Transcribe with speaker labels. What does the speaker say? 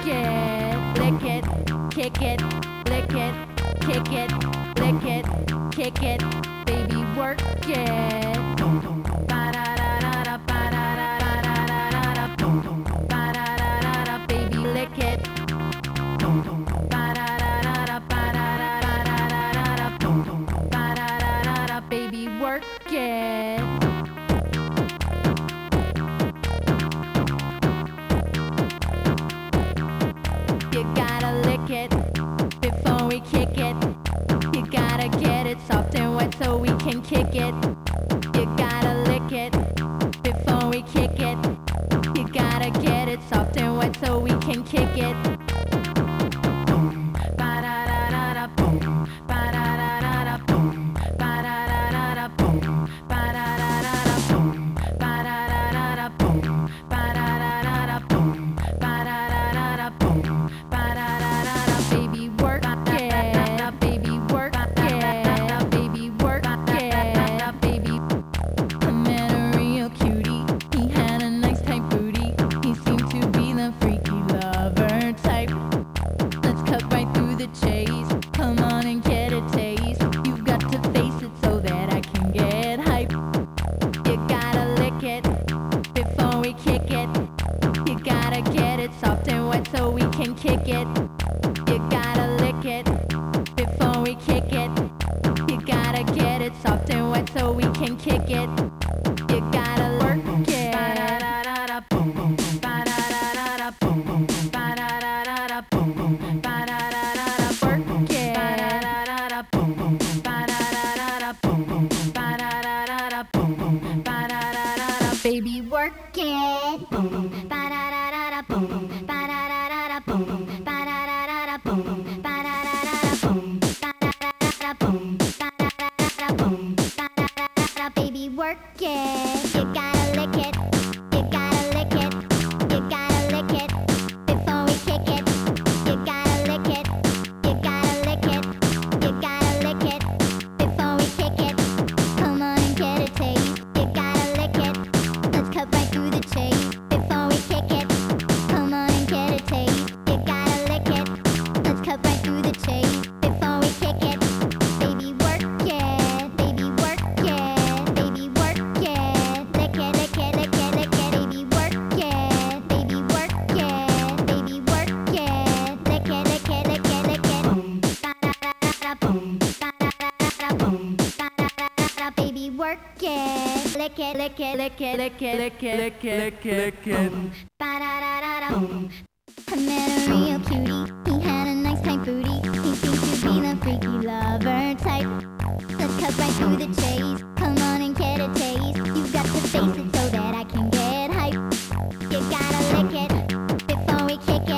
Speaker 1: it, lick it, kick it, lick it, kick it, lick it, kick it, baby work it. Ba-da-da-da-da, ba-da-da-da-da-da-da, ba-da-da-da-da, baby lick it. Ba-da-da-da-da, ba-da-da-da-da-da-da, ba-da-da-da-da, baby work it. You gotta lick it before we kick it. You gotta get it soft and wet so we can kick it. You gotta lick it before we kick it. You gotta get it soft and wet so we can kick it. Ba-da-da-da-da, boom. Ba-da-da-da-da, boom. Ba-da-da-da-da, boom. Ba-da-da-da-da, boom. Ba-da-da-da-da, boom. Ba-da-da-da-da, boom. Ba-da-da-da-da, boom. Ba-da-da-da-da, baby work it, baby work it, baby work it, baby. I met a real cutie. He had a nice tight booty. He seemed to be the freaky lover type. Let's cut right through the chase. Come on and get a taste. You've got to face it so that I can get hype. You gotta lick it before we kick it. You gotta get it soft and wet so we can kick it. You gotta lick it before we kick it. You gotta get it soft and wet so we can kick it. You gotta work it. Ba-da-da-da-da, boom. Ba-da-da-da-da, boom. Ba-da-da-da-da, boom. Ba-da-da-da-da, work it. Ba-da-da-da-da, boom. Ba-da-da-da-da, boom. Ba-da-da-da-da, boom. Ba-da-da-da-da, baby work it. Boom. Ba-da-da-da-da, boom. Ba-da-da-da-da, boom. Ba-da-da-da-da, boom. Ba-da-da-da-da, boom. Ba-da-da-da-da, boom. Ba-da-da-da-da, boom. Ba-da-da-da-da, baby work it. You gotta lick it. You gotta lick it. You gotta lick it before we kick it. You gotta lick it. You gotta lick it. You gotta lick it before we kick it. Come on and get a taste. You gotta lick it. Let's cut right through the chase before we kick it. Come on and get a taste. You gotta lick it. Let's cut right through the chase before we kick it. Baby work it. Baby work it. Baby work it. Lick it, lick it, lick it, lick it. Baby work it. Baby work it. Baby work it. Lick it, lick it, lick it, lick it. Boom. Ba-da-da-da-da, boom. Ba-da-da-da-da, boom. Ba-da-da-da-da, baby work it. Lick it, lick it, lick it, lick it, lick it, lick it, lick it, lick it. Ba-da-da-da-da, boom. I met a real cutie. He had a nice tight booty. He seemed to be the freaky lover type. Let's cut right through the chase. Come on and get a taste. You've got to face it so that I can get hype. You gotta lick it before we kick it.